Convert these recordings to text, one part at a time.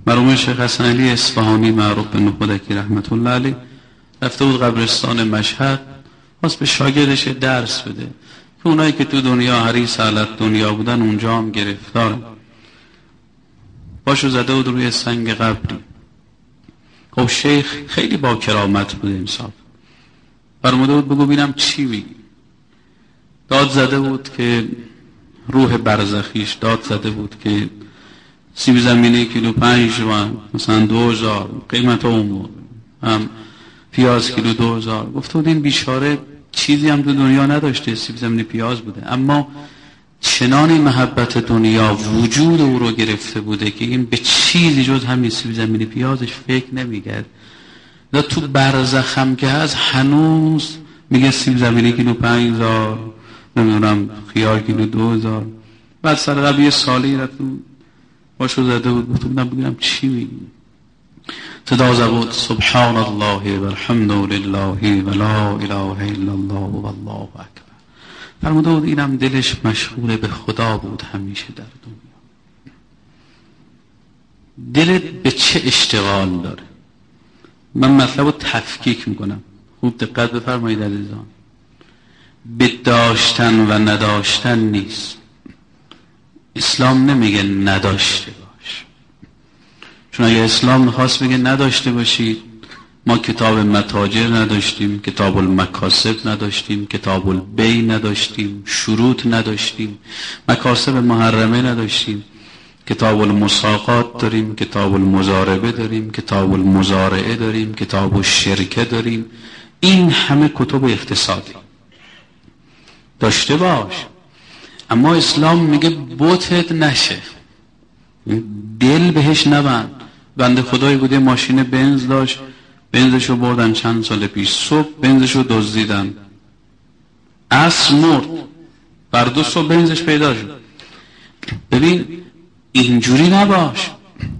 مرحوم شیخ حسن علی اصفهانی معروف به نخودکی رحمت الله علیه رفته بود قبرستان مشهد، واسه به شاگردش درس بده که اونایی که تو دنیا حریص حالت دنیا بودن اونجا هم گرفتارن. باشو زده بود روی سنگ قبری. خب شیخ خیلی با کرامت بود انصاف، فرموده بود بگو بینم چی میگی. داد زده بود که روح برزخیش داد زده بود که سیب زمینی کیلو 5 تومن مثلا 2000 قیمت اون بود، هم پیاز کیلو 2000. گفته بود این بیچاره چیزی هم تو دنیا نداشته، سیب زمینی پیاز بوده، اما چنانی محبت دنیا وجود او رو گرفته بوده که این به چیزی جز همین سیب زمینی پیازش فکر نمی‌کرد. و تو برزخ هم که هست هنوز میگه سیب زمینی کیلو 5000، نمیدونم خیار کیلو 2000. بعد سر قبل یه سالی رفتم باشو زده بود گفتم بگیرم چی میگی. صدا زد سبحان الله و الحمد لله و لا اله الا الله و الله اکبر. فرموده بود اینم دلش مشغول به خدا بود همیشه در دنیا. دلت به چه اشتغال داره؟ من مطلب رو تفکیک میکنم، خوب دقت بفرمایید عزیزان. به داشتن و نداشتن نیست. اسلام نمیگه نداشته باش، چون اگه اسلام میخواست بگه نداشته باشید، ما کتاب متاجر نداشتیم، کتاب المکاسب نداشتیم، کتاب البیع نداشتیم، شروط نداشتیم، مکاسب محرمه نداشتیم، کتاب المساقات داریم، کتاب المضاربه داریم، کتاب المزارعه داریم، کتاب الشرکه داریم. این همه کتب اقتصادی داشته باش، اما اسلام میگه بوتت نشه، دل بهش نبند. بنده خدایی بوده ماشین بنز داشت، بنزشو بردن چند سال پیش، صبح بنزشو دزدیدن، عصر مرد، فردا صبح بنزش پیدا شد. ببین اینجوری نباش.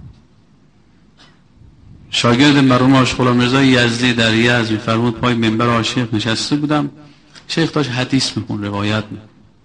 شاگرد مرحوم آشق غلام رضا یزدی در یزد میفرمود پای منبر عاشق نشسته بودم، شیخ داشت حدیث میخون، روایت میخون.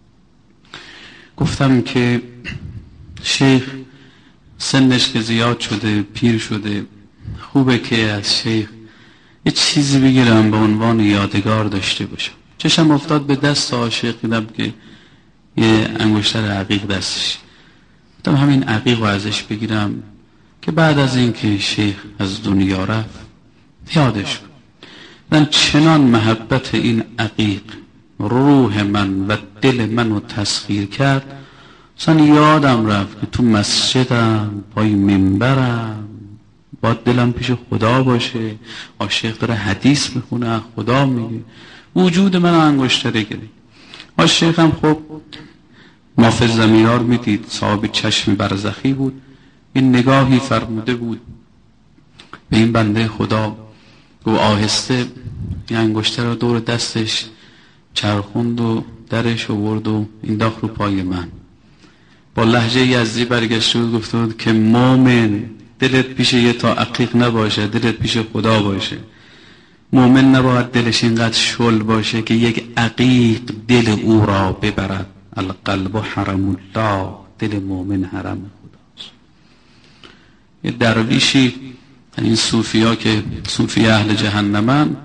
گفتم که شیخ سنش که زیاد شده، پیر شده، خوبه که از شیخ یه چیزی بگیرم به عنوان یادگار داشته باشم. چشم افتاد به دست عاشق، دیدم که یه انگشتر عقیق دستش، گفتم همین عقیق رو ازش بگیرم که بعد از این که شیخ از دنیا رفت یادش کنم. من چنان محبت این عقیق روح من و دل منو تسخیر کرد، اصلا یادم رفت که تو مسجدم پای منبرم باید دلم پیش خدا باشه، عاشق داره حدیث میخونه، خدا میگه، وجود من انگشتره گرفت. عاشق هم خب نافذ زمیار میدید، صاحب چشم برزخی بود. این نگاهی فرموده بود به این بنده خدا، گو آهسته این انگشتر رو دور دستش چرخوند و درش آورد و این داخل رو پای من. با لهجه یزدی برگشت و گفت بود که مومن دلت پیش یه تا عقیق نباشه، دلت پیش خدا باشه. مومن نباید دلش اینقدر شل باشه که یک عقیق دل او را ببرد. القلب حرم الله، دل مومن حرم خداست. یه درویشی، این صوفیا که صوفی اهل جهنمن،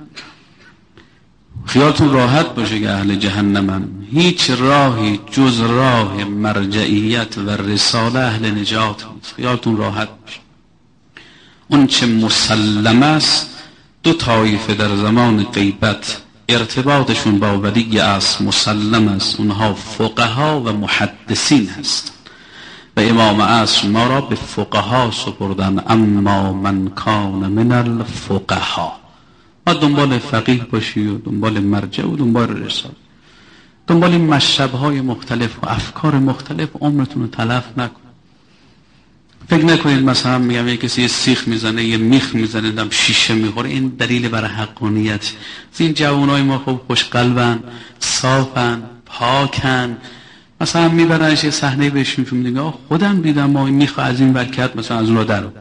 خیالتون راحت باشه که اهل جهنمن، هیچ راهی جز راه مرجعیت و رساله اهل نجات نیست. خیالتون راحت باشه. اون چه مسلم است، دو طایفه در زمان غیبت ارتباطشون با ولی است، مسلم است، اونها فقها و محدثین هست و امام عصر ما را به فقها سپردن. اما من کان من الفقها، ما دنبال فقیه باشی و دنبال مرجع و دنبال رساله، دنبال مشرب‌های مختلف و افکار مختلف عمرتون رو تلف نکن. فکر نکنید مثلا میگم یه کسی یه سیخ میزنه، یه میخ میزنه، دم شیشه میخوره، این دلیل برای حقانیت. این جوانای ما خوب خوش قلبن، صافن، پاکن، مثلا میبرنش یه صحنه بهشون میگه خودم دیدم ما میخ از این برکت مثلا از اون رو درو.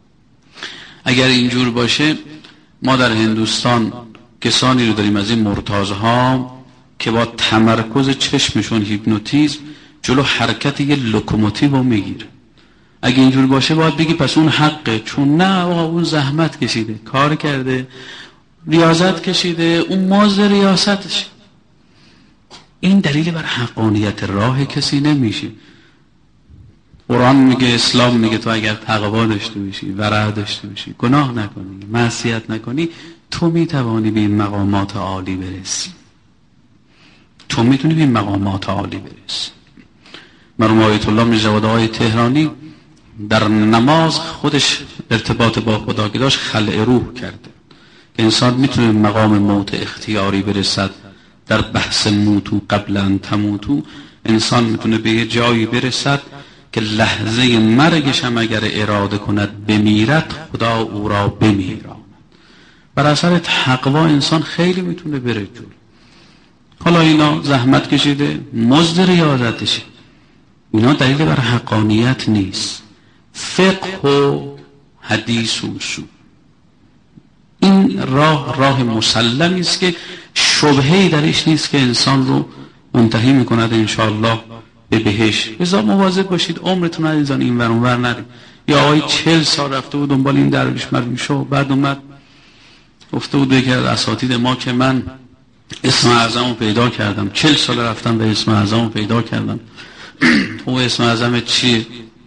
اگر اینجور باشه، ما در هندوستان کسانی رو داریم از این مرتازها که با تمرکز چشمشون هیپنوتیزم جلو حرکت یه لوکوموتیو رو میگیره. اگه اینجور باشه باید بگی پس اون حقه، چون نه آقا اون زحمت کشیده، کار کرده، ریاضت کشیده، اون مزد ریاستش. این دلیل بر حقانیت راه کسی نمیشه. قرآن میگه، اسلام میگه تو اگر تقوا داشته باشی، ورع داشته باشی، گناه نکنی، معصیت نکنی، تو میتوانی به این مقامات عالی برسی. تو میتونی به این مقامات عالی برسی. مرحوم آیت الله میرزا جواد آقای تهرانی در نماز خودش ارتباط با خدا که داشت خلع روح کرده که انسان میتونه مقام موت اختیاری برسد. در بحث موتو قبل ان تموتو انسان میتونه به یه جایی برسد که لحظه مرگش هم اگر اراده کند بمیرد، خدا او را بمیراند. بر اثر تقوا انسان خیلی میتونه بره جلو. حالا اینا زحمت کشیده، مزد ریاضتشه، اینا دلیل بر حقانیت نیست. فقه و حدیث و اصول، این راه مسلمی است که شبهه‌ای درش نیست که انسان رو منتهی میکند انشاءالله به بهشت. لذا مواظب باشید عمرتون از این ور اون ور نرید. یا آقای 40 سال رفته بود دنبال این درویش مرویش و بعد اومد گفته بود یکی از اساتید ما که من اسم اعظم رو پیدا کردم، 40 سال رفتم به اسم اعظم رو پیدا کردم. او اسم اعظم چیه؟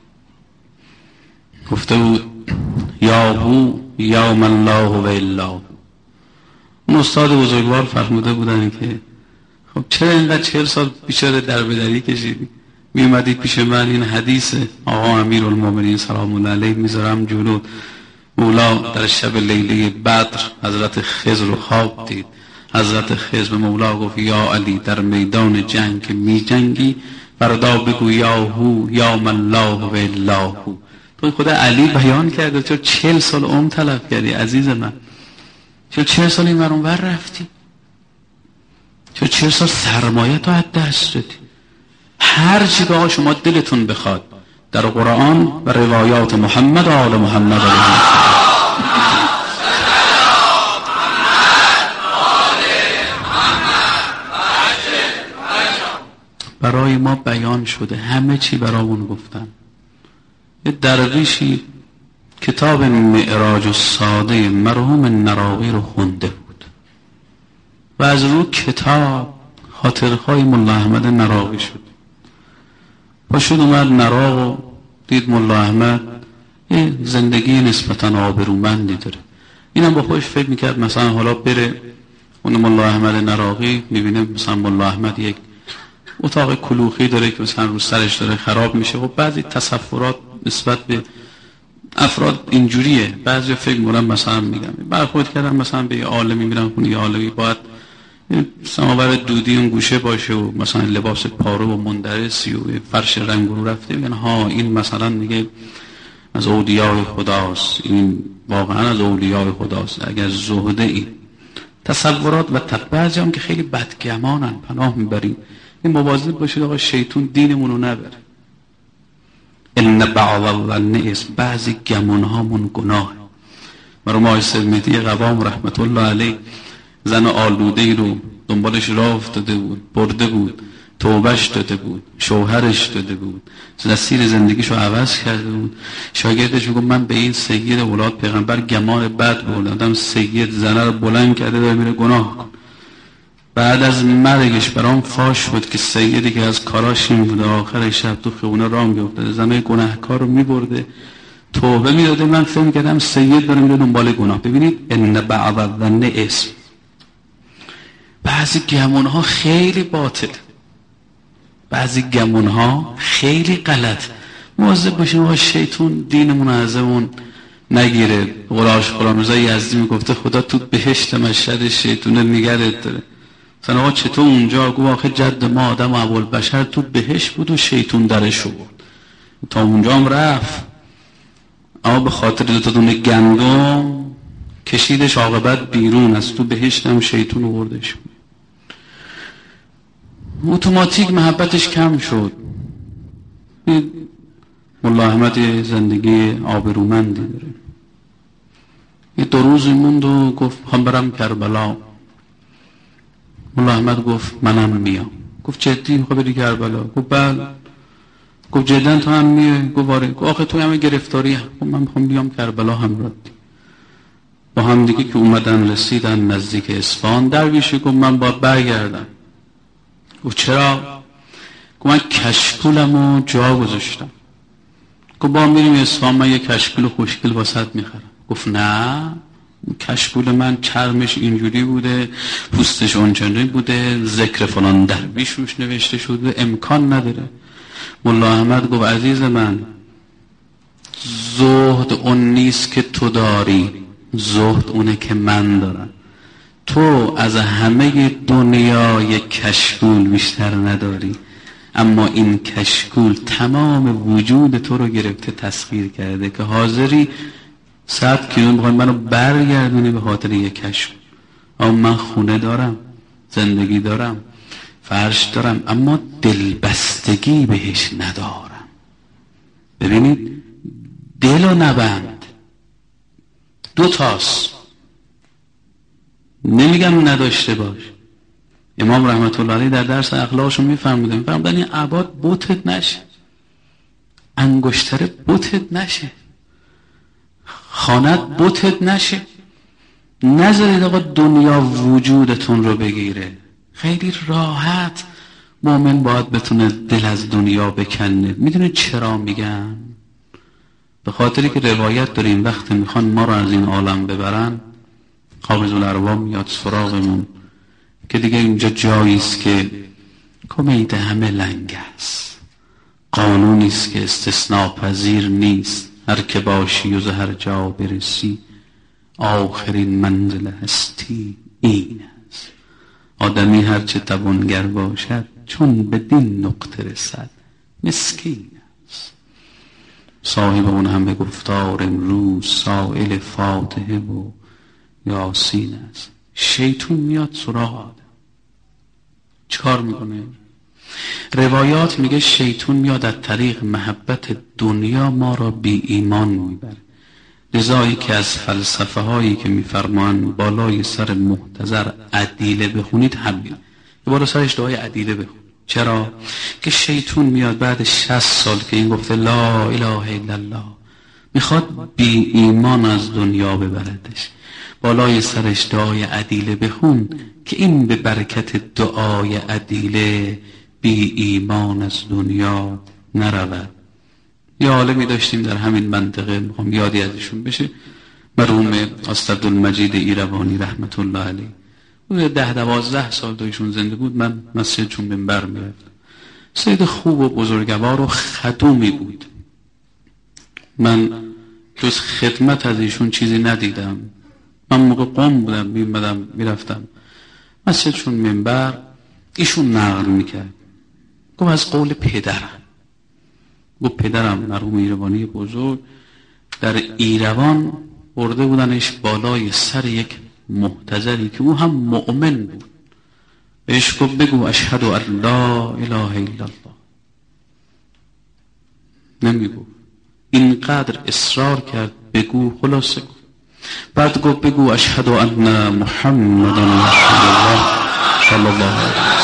گفته بود یا هو یا من الله و الا. اون استاد بزرگوار فرموده بودن که خب چرا اینقدر 40 سال بیچاره در بدری کشیدی؟ میومدید پیش من این حدیث آقا امیرالمومنین سلام الله علیه میذارم جلو. مولا در شب لیله بدر حضرت خضر رو خواب دید. حضرت خضر به مولا گفت یا علی در میدان جنگ که می جنگی فردا بگو یا هو یا من الله و الا هو. تو خدا علی بیان کرده چرا 40 سال عمر طلب کردی عزیز من؟ چرا 40 سال این ورون ور رفتی؟ چرا 40 سال سرمایه تو از دست دادی؟ هر چی که شما دلتون بخواد در قرآن و روایات محمد و آل محمد علیه برای ما بیان شده، همه چی برامون گفتن. یه درویشی کتاب معراج الساده مرحوم نراقی رو خونده بود و از رو کتاب خاطرخواه ملا احمد نراقی شد. پاشد اومد نراق و دید ملا احمد یه زندگی نسبتا آبرومندی داره. اینم با خودش فکر میکرد مثلا حالا بره اون ملا احمد نراقی میبینه مثلا ملا احمد یک اتاق کلوخی داره که مثلا رو سرش داره خراب میشه. خب بعضی تصورات نسبت به افراد اینجوریه، بعضی فکر میکنن مثلا میگم برخورد کردن مثلا به یه عالمی میرن خونه یه عالمی باید سماور دودی اون گوشه باشه و مثلا لباس پاره و مندرسی و فرش رنگ رو رفته، میگن ها این مثلا میگه از اولیاء خداست، این واقعا از اولیاء خداست. اگر زهده این تصورات و بعضی هم که خیلی بدگمانن پناه میبریم. این مواظب باشید آقا شیطون دینمون رو نبره. ان بعض الظن اسم، بعضی گمان هامون گناه. مرحوم آقای سلمیتی قوام رحمت الله علیه زن آلوده رو دنبالش راه افتاده بود، برده بود، توبهش داده بود، شوهرش داده بود، مسیر زندگیشو عوض کرده بود. شاگردش میگه من به این سید اولاد پیغمبر گمان بد بردم، سید زنه رو بلند کرده داره میره گناه کن. بعد از مرگش برام فاش شد که سیدی که از کاراش این بوده آخر شب تو خیونه راه میافتاده، زنای گناهکار رو میبرده توبه میداده. من فهم کردم سید داره میره دنبال گناه. ببینید ان بعض الظن اسم، بعضی گمون ها خیلی باطل، بعضی گمون ها خیلی غلط. مواظب باشیم آقا شیطون دینمون ازمون نگیره. قراش قرآن‌رضا یزدی میگفته خدا تو بهشت مشهد شیطونه نگرت داره. مثلا آقا چطور اونجا؟ گفت آخه جد ما آدم و ابوالبشر تو بهشت بود و شیطون درش بود، تا اونجا هم رفت اما به خاطر دو تا دونه گندم کشیدش عاقبت بیرون، از تو بهشت هم شیطون آوردش. اتوماتیک محبتش کم شد. ملا احمد زندگی آبرومندی داره. یه 2 روزی موند و گفت هم برم کربلا. ملا احمد گفت منم میام. گفت جدی میخوای بری کربلا؟ گفت بله. گفت جدا تو هم میای؟ گفت آره. گفت آخه تو همه گرفتاری هم. گفت من میخوام بیام کربلا هم رد با هم دیگه که اومدن رسیدن نزدیک اصفهان. درویشی گفت من باید برگردم. گفت چرا؟ گفت من کشکولمو جا گذاشتم. گفت با میریم اصفهان، من یه کشکول خوشگل واسط میخرم. گفت نه، کشکول من چرمش اینجوری بوده، پوستش اونجوری بوده، ذکر فلان درویش روش نوشته شده، امکان نداره. مولا احمد گفت عزیز من، زهد اون نیست که تو داری، زهد اونه که من دارم. تو از همه دنیای کشکول بیشتر نداری، اما این کشکول تمام وجود تو رو گرفته تسخیر کرده که حاضری 100 کیلومتر بخوای منو برگردونی به خاطر یک کشکول. اما من خونه دارم، زندگی دارم، فرش دارم، اما دلبستگی بهش ندارم. ببینید دل و نبند دو تاست، نمیگم نداشته باش. امام رحمت الله علیه در درس اخلاقشون میفرمودن این عباد بتت نشه، انگشتر بتت نشه، خانت بتت نشه. نذارید آقا دنیا وجودتون رو بگیره. خیلی راحت مؤمن باید بتونه دل از دنیا بکنه. میدونید چرا میگم؟ به خاطری که روایت داریم وقتی میخوان ما رو از این عالم ببرن، قابض الارواح میاد سراغمون که دیگه اینجا جاییست که کمید همه لنگ است، قانونیست که استثناء پذیر نیست، هر که باشی و هر جا برسی آخرین منزل هستی این است. آدمی هرچه توانگر باشد چون بدین نقطه رسد مسکین است. صاحب اون همه گفتار امروز سائل فاتحه و یاسین است. شیطون میاد سراغ آدم، چیکار میکنه؟ روایات میگه شیطون میاد از طریق محبت دنیا ما را بی ایمان میبره. لذایی که از فلسفه هایی که میفرمان بالای سر محتضر عدیله بخونید همین، بالا سرش دعای عدیله بخون. چرا؟ که شیطون میاد بعد 60 سال که این گفته لا اله الا الله میخواد بی ایمان از دنیا ببردش. بالای سرش دعای عدیله بخون که این به برکت دعای عدیله بی ایمان از دنیا نرود. یه عالمی داشتیم در همین منطقه، میخوام یادی ازشون بشه، مرحوم اسدالمجید ایروانی رحمت الله علیه. 10-12 سال دویشون زنده بود، من مسجدشون منبر میرفتم. سید خوب و بزرگوار و خدومی بود، من جز خدمت از ایشون چیزی ندیدم. من موقع قم بودم میمدم میرفتم مسجدشون منبر، ایشون نقل میکرد. گفت از قول پدرم، گفت پدرم مرحوم ایروانی بزرگ در ایروان برده بودنش بالای سر یک محتضری که او هم مؤمن بود. بهش گفت بگو اشهد ان لا اله الا الله. نمیگو، اینقدر اصرار کرد بگو، خلاصه گفت. بعد گفت بگو اشهد ان محمد رسول الله صلی الله علیه وسلم.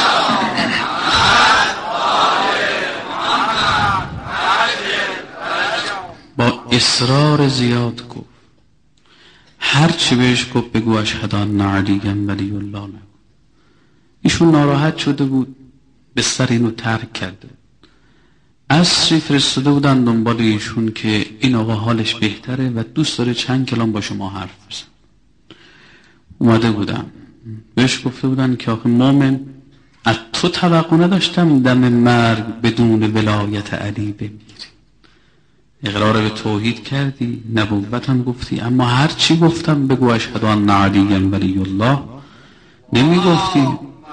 با اصرار زیاد گفت. هرچی بهش گفت بگو اشهد ان علی ولی الله. ایشون ناراحت شده بود، به سر اینو ترک کرده. عصری فرستاده بودن دنبال ایشون که این آقا حالش بهتره و دوست داره چند کلام با شما حرف بزن. اومده بودن بهش گفته بودن که آخه مومن، از تو توقع نداشتم دم مرگ بدون ولایت علی بمیری. اقرار به توحید کردی، نبوت هم گفتی، اما هر چی گفتم بگو اشهد ان علی ولی الله نمی گفتی.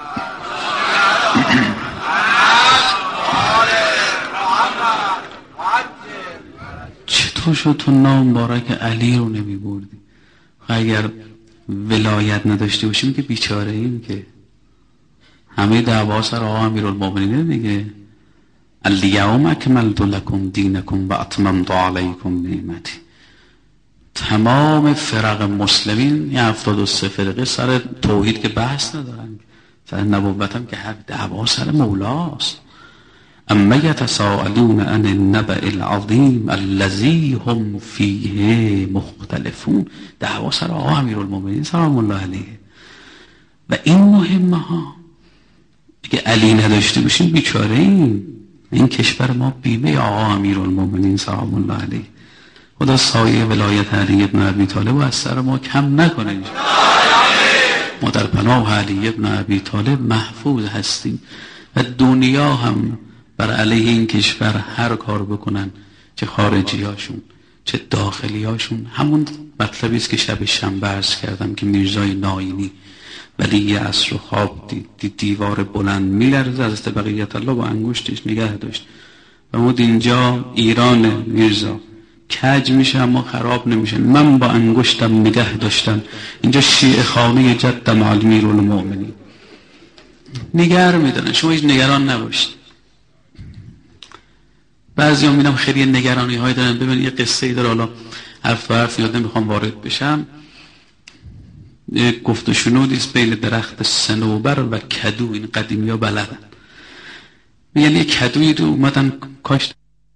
چطور شد تو نام مبارک علی رو نمی بردی؟ اگر ولایت نداشته باشیم که بیچاره ایم، که همه دعوا سر آقا امیرالمومنین دیگه. الیوم اکملت لکم دینکم و اتممت علیکم نعمتی. تمام فرق مسلمین، یه 73 فرقه سر توحید که بحث ندارن، سر نبوت هم که هر دعوا سر مولاست. اما یتساءلون عن النبأ العظیم الذی هم فیه مختلفون. دعوا سر آقا امیرالمومنین سلام الله علیه. و این مهمه ها. اگه علی نداشته باشیم بیچاره این کشور ما بیمه آقا امیرالمومنین سلام الله علیه. خدا سایه ولایت علی ابن ابی طالب و از سر ما کم نکنه. ما در پناه علی ابن ابی طالب محفوظ هستیم و دنیا هم بر علیه این کشور هر کار بکنن، چه خارجی هاشون چه داخلی هاشون. همون مطلبی است که شب شنبه عرض کردم که میرزای ناینی ولی عصر خواب دید دیوار بلند میلرزه، حضرت بقیت الله با انگشتش نگه داشت و مود اینجا ایران میرزا کج میشه اما خراب نمیشه، من با انگشتم نگه داشتم اینجا شیعه خانه جدم امیرالمومنین. نگر میدونن، شما هیچ نگران نباشید. بعضی هم میدم خیلی نگرانی های دارن. ببین یه قصه ای داره، حالا حرف یاد نمیخوام وارد بشم. گفت و شنودیست بین درخت صنوبر و کدو، این قدیمی ها بلدن. میگن یه کدویی رو اومدن کاشت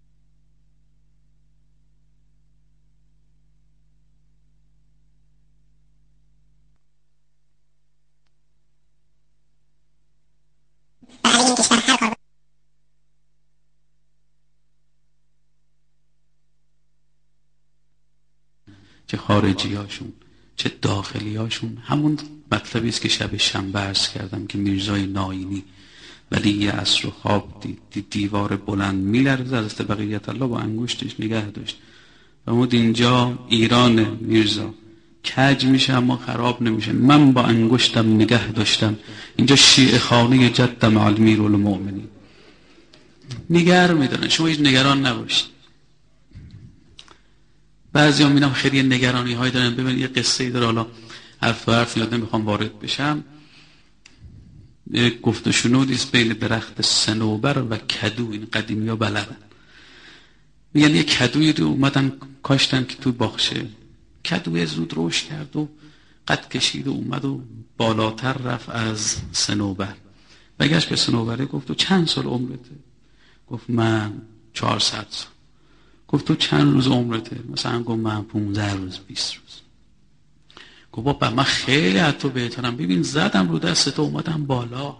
چه خارجی هاشون چه داخلی هاشون. همون مطلبی است که شب شنبه عرض کردم که میرزای ناینی ولی عصر خواب دید دیوار بلند میلرزه، حضرت بقیت الله با انگشتش نگه داشت و مود اینجا ایران میرزا کج میشه اما خراب نمیشه، من با انگشتم نگه داشتم اینجا شیعه خانه جدم امیرالمومنین. نگر میدونن، شما هیچ نگران نباشید. بعضی هم میدم خیلی نگرانی های دارن. ببین یه قصه ای داره، حالا حرف یاد نمیخوام وارد بشم. گفت و شنودیست بین درخت صنوبر و کدو، این قدیمی ها بلدن. میگن یه کدویی رو اومدن کاشتن که تو باغچه، کدوی زود رشد کرد و قد کشید و اومد و بالاتر رفت از صنوبر. بگشت به صنوبره گفت تو چند سال عمرته؟ گفت من 400 سال. گفت تو چند روز عمرته؟ مثلا گفت من 15 روز 20 روز. گفت بابا من خیلی از تو بهترم، ببین زدم رو دست تو اومدم بالا.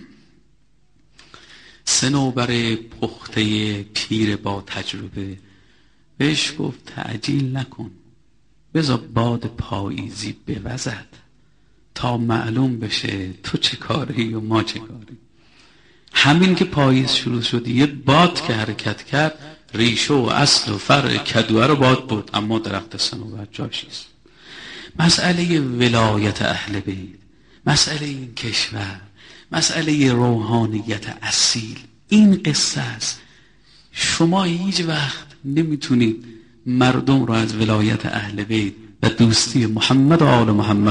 صنوبر پخته پیر با تجربه بهش گفت تعجیل نکن، بذار باد پاییزی بوزد تا معلوم بشه تو چه کاری و ما چه کاری. همین که پاییز شروع شد یه باد که حرکت کرد، ریشه و اصل و فرع کدوه رو باد برد، اما درخت صنوبر جاش نیست. مسئله ولایت اهل بیت، مسئله این کشور، مسئله روحانیت اصیل، این قصه است. شما هیچ وقت نمیتونید مردم رو از ولایت اهل بیت و دوستی محمد و آل محمد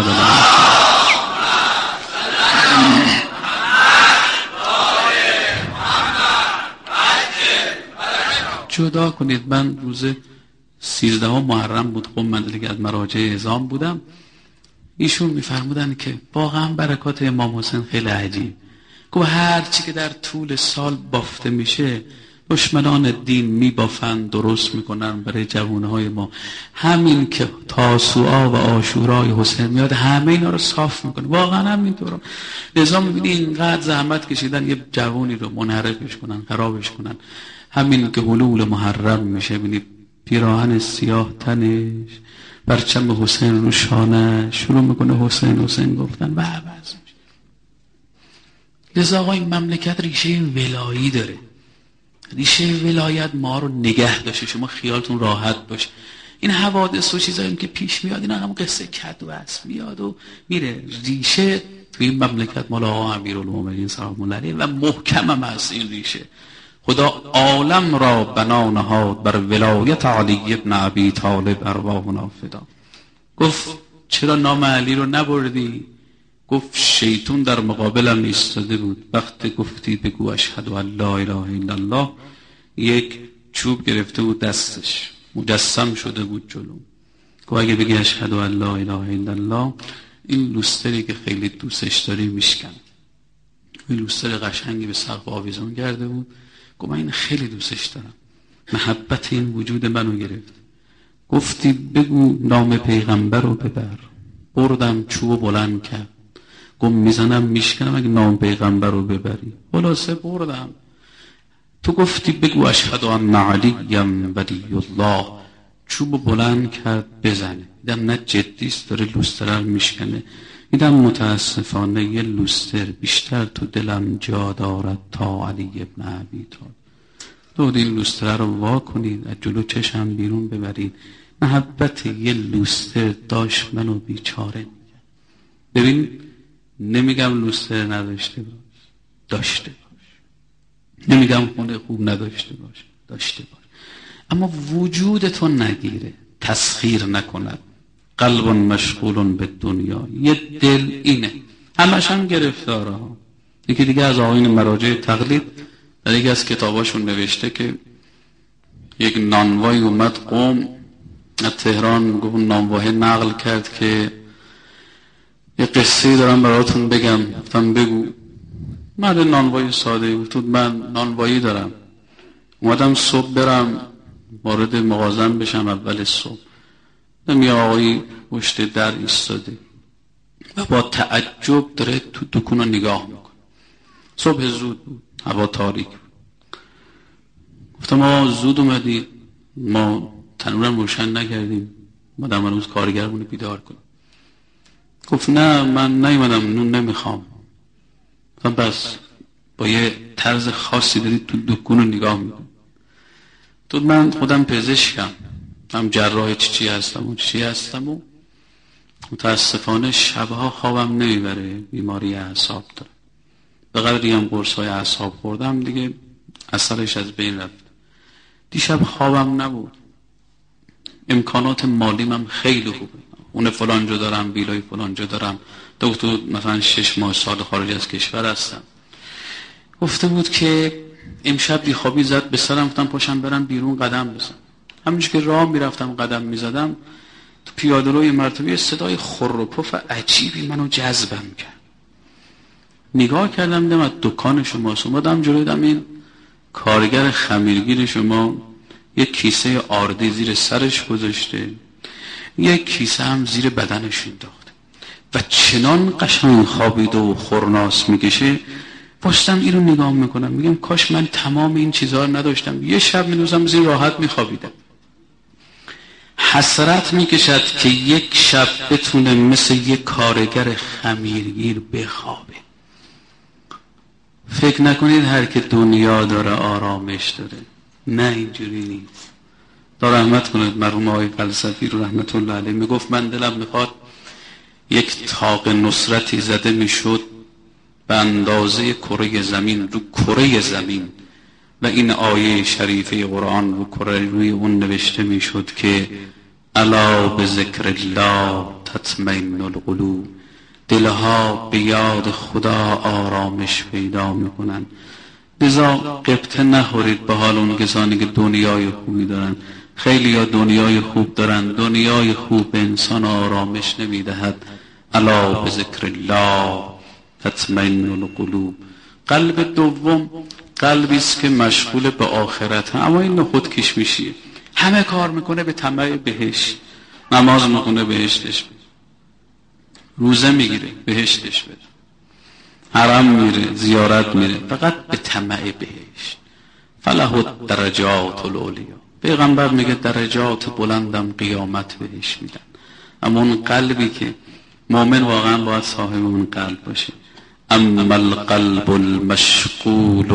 جدا کنید. من روز 13 محرم بود، خب من دیگه از مراجع اعزام بودم. ایشون میفرمودن که واقعا برکات امام حسین خیلی عجیب. گفت هر چی که در طول سال بافته میشه دشمنان دین میبافن، درست میکنن برای جوانهای ما. همین که تاسوعا و عاشورای حسین میاد همه اینا رو صاف میکنه. واقعا همینطوره. لذا میبینی اینقدر زحمت کشیدن یه جوانی رو منحرفش کنن، خرابش کنن. همین که حلول محرم میشه ببینید پیراهن سیاه تنش، پرچم حسین رو شانه، شروع میکنه حسین حسین گفتن و عوض میشه. لذا آقا این مملکت ریشه ولایی داره. ریشه ولایت ما رو نگه داشته. شما خیالتون راحت باشه. این حوادث و چیزایی که پیش میاد اینا هم قصه کدو است، میاد و میره. ریشه تو این مملکت مال آقا امیرالمومنین سلام الله علیه و محکم هم هست این ریشه. خدا عالم را بنا نهاد بر ولایت علی ابن ابی طالب ارواحنا فدا. گفت چرا نام علی رو نبردی؟ گفت شیطان در مقابلم ایستاده بود، وقتی گفتی بگو اشهد ان لا اله الا الله، یک چوب گرفته بود دستش، مجسم شده بود جلو. گفت اگه بگی اشهد ان لا اله الا الله، این لوستری که خیلی دوستش داری میشکن. این لوستر قشنگی به سقف آویزون کرده بود، گفت من این خیلی دوستش دارم، محبت این وجود منو گرفت. گفتی بگو نام پیغمبر رو ببر. بردم چوب بلند کرد، گفت میزنم میشکنم اگه نام پیغمبر رو ببری. خلاصه بردم. تو گفتی بگو اشهد ان علیم ولی الله. چوب بلند کرد بزنه، دیدم نه جدیست، داره لوستر میشکنه. دیدم متاسفانه یه لوستر بیشتر تو دلم جا دارد تا علی ابن ابی طالب. تو این لوستر رو وا کنید، از جلو چشم بیرون ببرید. محبت یه لوستر داشت منو بیچاره میکرد. ببین نمیگم لوستر نداشته باش، داشته باش. نمیگم خونه خوب نداشته باش، داشته باش. اما وجودتو نگیره، تسخیر نکند. قلب مشغول به دنیا. یه دل اینه، همش هم گرفتاره ها. یکی دیگه از آقایون مراجع تقلید در یکی از کتاباشون نوشته که یک نانوایی اومد قم از تهران، گفت نانواه نقل کرد که یه قصه دارم براتون بگم. گفتم بگو. مرد نانوایی ساده گفت من نانوایی دارم، اومدم صبح برم وارد مغازم بشم اول صبح، یه آقایی پشت در ایستاده و با تعجب داره تو دکون رو نگاه میکنه. صبح زود بود، هوا تاریک بود. گفتم ما زود اومدید، ما تنورم روشن نکردیم، مادم هنوز کارگرمون بیدار کنیم. گفت نه من نیومدم، نون نمیخوام. گفتم بس با یه طرز خاصی دارید تو دکون رو نگاه میکنید. تو من خودم پزشکم، هم جراح چی هستم و چی هستم و متاسفانه شبها خوابم نمیبره، بیماری اعصاب دارم. به قدری هم قرص‌های اعصاب خوردم دیگه اثرش از بین رفت. دیشب خوابم نبود. امکانات مالیم هم خیلی خوبه، اون فلان جا دارم، ویلای فلان جا دارم. دکتر مثلا 6 ماه سال خارج از کشور هستم. گفته بود که امشب بیخوابی زد به سرم، گفتم پاشم برم بیرون قدم بزنم. همینجور که راه میرفتم قدم میزدم تو پیاده روی مرتبه صدای خر و پف عجیبی منو جذبم کرد. نگاه کردم دیدم از دکان شماست. اومدم جلوی دیدم این کارگر خمیرگیر شما یک کیسه آردی زیر سرش گذاشته، یک کیسه هم زیر بدنش انداخته و چنان قشنگ خوابیده و خورناس میکشه. واسطم اینو نگاه میکنم میگم کاش من تمام این چیزها رو نداشتم، یه شب می‌نوزم زیر راحت میخوابیدم. حسرت میکشد که یک شب بتونه مثل یک کارگر خمیرگیر بخوابه. فکر نکنید هر که دنیا داره آرامش داره، نه اینجوری نیست. تا رحمت کنید مرحوم آقای فلسفی رو رحمت الله علیه میگفت من دلم میخواد یک طاق نصرتی زده میشد به اندازه کره زمین رو کره زمین و این آیه شریفه قرآن رو کره روی اون نوشته میشد که الا به ذکر الله تطمئن القلوب، دلها به یاد خدا آرامش پیدا میکنن. لذا قبطه نخورید به حال اون کسانی که دنیای خوبی دارن. خیلی ها دنیای خوب دارن، دنیای خوب به انسان آرامش نمیدهد. الا به ذکر الله تطمئن القلوب. قلب دوم قلبی است که مشغول به آخرت، اما این خودکش میشیه، همه کار میکنه به طمع بهشت. نماز میکنه بهشتش بده، روزه میگیره بهشتش بده، حرم میره، زیارت میره، فقط به طمع بهشت. فله الدرجات العلیا. پیغمبر میگه درجات بلندم قیامت بهش میدن. اما اون قلبی که مؤمن واقعا باید صاحب اون قلب باشه. اما القلب المشغول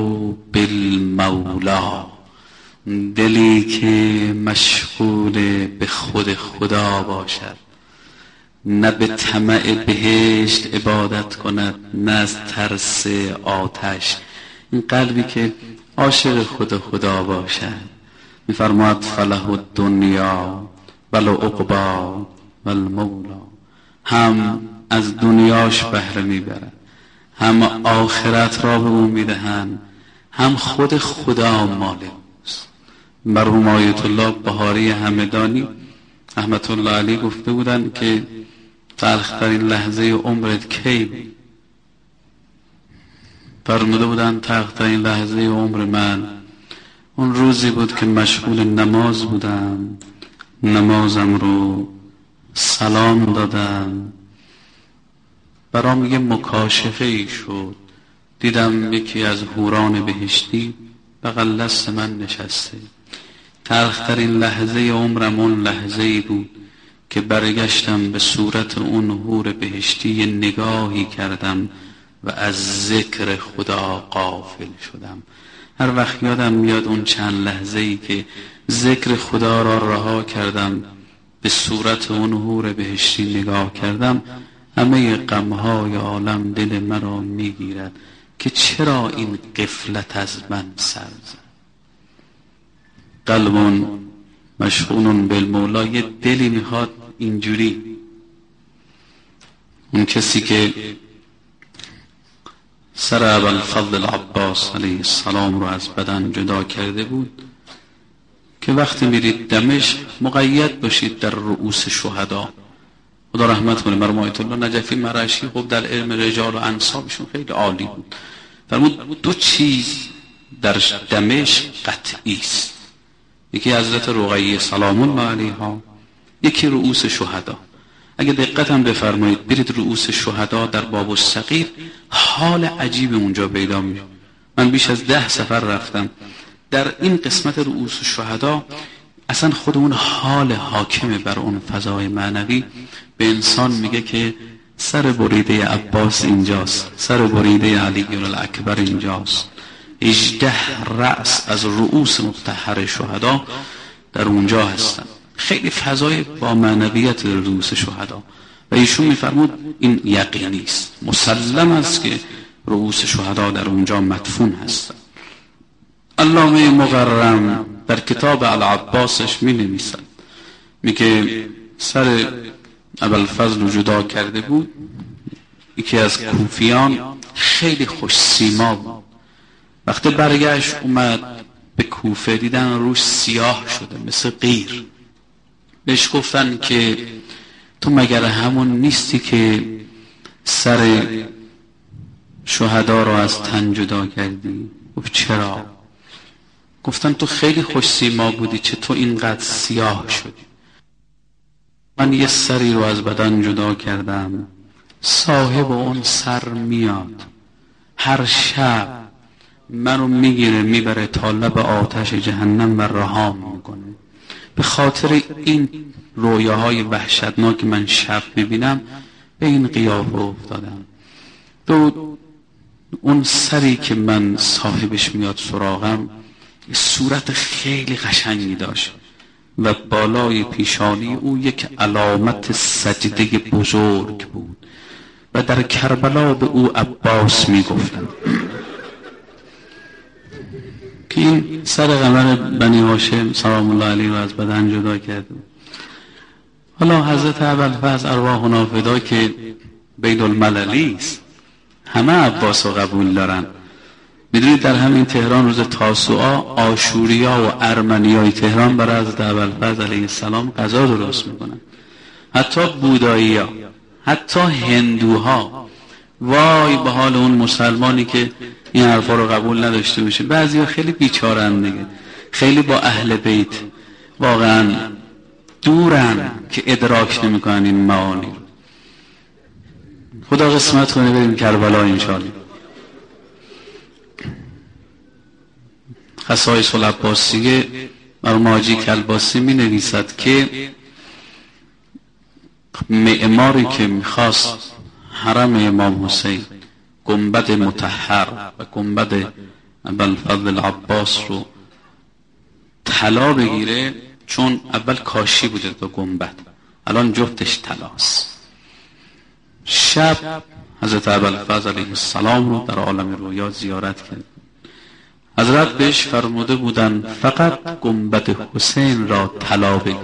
بالمولا، دلی که مشغول به خود خدا باشد، نه به طمع بهشت عبادت کند نه از ترس آتش. این قلبی که عاشق خود خدا باشد میفرماید فله الدنیا والعقبی والمولا، هم از دنیاش بهره میبرد، هم آخرت را به او میدهند، هم خود خدا مال اوست. مرحوم آیت الله بهاری همدانی رحمت الله علیه گفته بودند که تلخترین لحظه عمرت کی بود؟ فرموده بودن تخت‌ترین لحظه عمر من اون روزی بود که مشغول نماز بودم، نمازم رو سلام دادم، برام یه مکاشفه ای شد، دیدم یکی از حوران بهشتی بغل دست من نشسته. تلخترین لحظه عمرم اون لحظه ای بود که برگشتم به صورت اون حور بهشتی یه نگاهی کردم و از ذکر خدا غافل شدم. هر وقت یادم میاد اون چند لحظه ای که ذکر خدا را رها کردم، به صورت اون حور بهشتی نگاه کردم، همه غمهای عالم دل مرا میگیرد که چرا این غفلت از من سر زد. قلب مشغول بالمولا، یه دلی میخواد اینجوری. اون کسی که سر ابوالفضل العباس علیه السلام رو از بدن جدا کرده بود که وقتی میرید دمشق مقید باشید در رؤوس شهدا. خدا رحمت کنه مرحوم آیت الله نجفی مرعشی، خب در علم رجال و انسابشون خیلی عالی بود. فرمود دو چیز در دمشق قطعی است، یکی حضرت رقیه سلام الله علیها، یکی رؤوس شهدا. اگه دقت هم بفرمایید برید رؤوس شهدا در باب الصغیر، حال عجیب اونجا پیدا میشه. من بیش از 10 سفر رفتم در این قسمت رؤوس شهدا. اصلا خود اون حال حاکم بر اون فضای معنوی به انسان میگه که سر بریده عباس اینجاست، سر بریده علی الاکبر اینجاست، 18 رأس از رؤوس مطهر شهدا در اونجا هستن. خیلی فضای با معنویت در رؤوس شهدا و ایشون میفرمود این یقینی است، مسلم است که رؤوس شهدا در اونجا مدفون هستن. علامه مقرم در کتاب العباسش می نویسد، میگه سر ابوالفضل جدا کرده بود، یکی از کوفیان خیلی خوش سیما بود. وقتی برگشت اومد به کوفه دیدن روش سیاه شده مثل قیر. بهش گفتن که تو مگر همون نیستی که سر شهدا رو از تن جدا کردی؟ گفت چرا؟ گفتن تو خیلی خوش سیما بودی، چطور اینقدر سیاه شدی؟ من یه سری رو از بدن جدا کردم، صاحب اون سر میاد هر شب منو میگیره میبره تا لب آتش جهنم و رهام میکنه. به خاطر این رویاهای وحشتناک من شب میبینم به این قیافه افتادم. اون سری که من صاحبش میاد سراغم صورت خیلی قشنگی داشت و بالای پیشانی او یک علامت سجده بزرگ بود و در کربلا به او عباس میگفتن که این سر قمر بنی هاشم سلام الله علیه رو از بدن جدا کرده. حالا حضرت ابوالفضل ارواحنا فدا که بین المللی است، همه عباس رو قبول دارن. میدونید در همین تهران روز تاسوعا آشوریا و ارمنیای تهران برای حضرت ابوالفضل علیه السلام غذا درست میکنن. حتی بودایی‌ها، حتی هندوها. وای به حال اون مسلمانی که این حرفا رو قبول نداشته باشه. بعضیا خیلی بیچارن دیگه، خیلی با اهل بیت واقعا دورن که ادراک نمیکنن این معانی رو. خدا قسمت کنه بریم کربلا انشاءالله. خصائص العباسیه مرحوم حاجی کلباسی می نویسد که معماری که میخواست حرم امام حسین گنبد مطهر و گنبد ابوالفضل العباس رو طلا بگیره، چون اول کاشی بوده تا گنبد، الان جفتش طلاست. شب حضرت ابوالفضل علیه السلام رو در عالم رویا زیارت کرد. حضرت بهش فرموده بودن فقط گنبد حسین را طلا بگیر،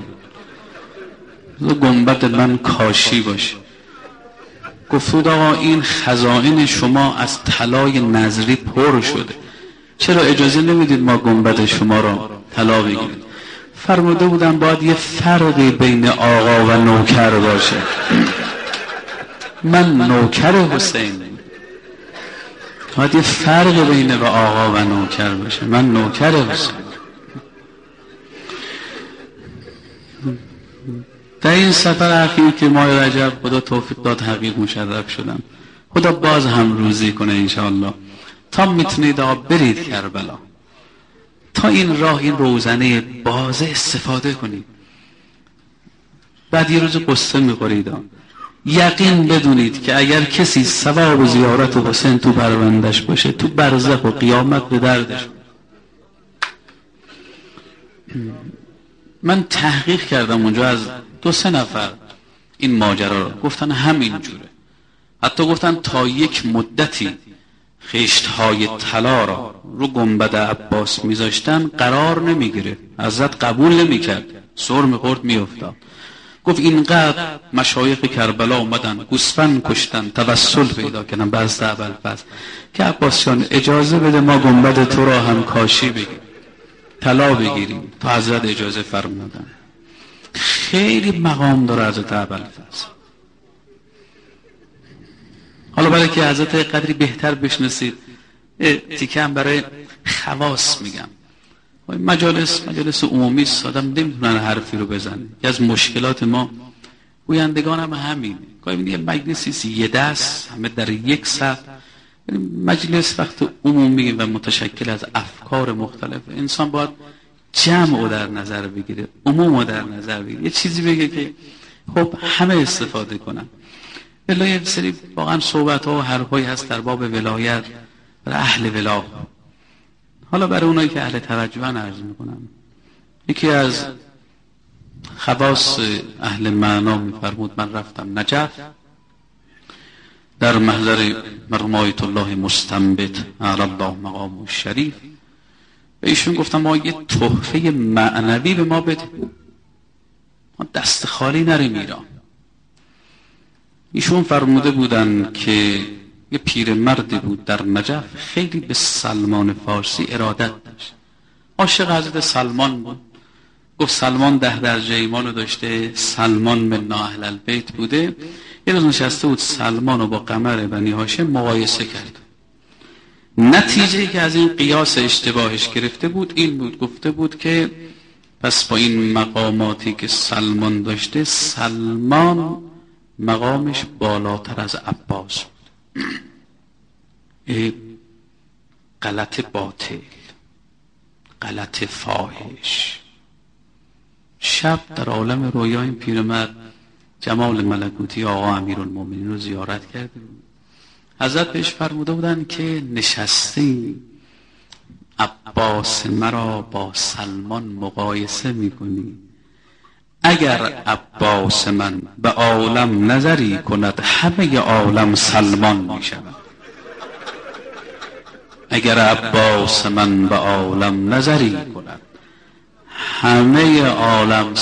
گنبد من کاشی باشه. گفت آقا این خزائن شما از طلای نظری پر شده، چرا اجازه نمیدید ما گنبد شما را طلا بگیریم؟ فرموده بودن باید یه فرقی بین آقا و نوکر باشه. من نوکر حسین. باید یه فرق بین و آقا و نوکر باشه. من نوکر حسین. در این سفر اخیر که ماه رجب خدا توفیق داد حقیق مشرف شدم، خدا باز هم روزی کنه انشاءالله تا میتونید برید کربلا، تا این راه، این روزنه بازه استفاده کنید. بعد یه روز قصه میخورید، یقین بدونید که اگر کسی ثواب زیارت حسین تو پروندش باشه، تو برزخ و قیامت به دردش. من تحقیق کردم اونجا از 2-3 نفر این ماجرا رو، گفتن همین جوره. حتی گفتن تا یک مدتی خشت‌های طلا را رو گنبد عباس میذاشتن قرار نمیگیره، حضرت قبول نمیکرد، سر میخورد میافتاد. گفت اینقدر مشایخ کربلا اومدن گوسفند کشتن توسل پیدا کردن بعد ابوالفضل که عباس جان اجازه بده ما گنبد تو را هم کاشی بگیریم، طلا بگیریم. تا حضرت اجازه فرمودن. خیلی مقام داره حضرت ابوالفضل. حالا برای که حضرت قدری بهتر بشناسید تیکه هم برای خواص میگم. مجالس عمومی است، آدم نمیتونن حرفی رو بزنه. که از مشکلات ما گویندگان هم همینه. گاهی یه مجلسی یه دست همه در یک صف، مجلس وقت عمومی و متشکل از افکار مختلف، انسان باید جمع رو در نظر بگیره، عموم رو در نظر بگیره، یه چیزی بگه که خب همه استفاده کنن. الا یه سری واقعا صحبت ها و حرفایی هست در باب ولایت و اهل ولا. حالا برای اونایی که اهل توجهن عرض میکنم، یکی از خواص اهل معنا میفرمود من رفتم نجف در محضر مرحوم آیت الله مستنبط علی الله مقام الشریف، به ایشون گفتم ما یه تحفه معنوی به ما بده، ما دست خالی نریم ایران. ایشون فرموده بودن که یه پیرمردی بود در نجف خیلی به سلمان فارسی ارادت داشت، عاشق حضرت سلمان بود. گفت سلمان 10 درجه ایمانو داشته، سلمان من اهل البیت بوده. یه روز نشسته بود سلمانو با قمر بنی هاشم مقایسه کرد. نتیجه که از این قیاس اشتباهش گرفته بود این بود، گفته بود که پس با این مقاماتی که سلمان داشته، سلمان مقامش بالاتر از عباس بود. غلط باطل، غلط فاحش. شب در عالم رویا این پیرمرد جمال ملکوتی آقا امیرالمومنین رو زیارت کرده بود. حضرت بهش فرموده بودن که نشستی عباس مرا با سلمان مقایسه میکنی، اگر عباس من به عالم نظری کند همه عالم سلمان میشود. اگر عباس من به عالم نظری کند همه عالم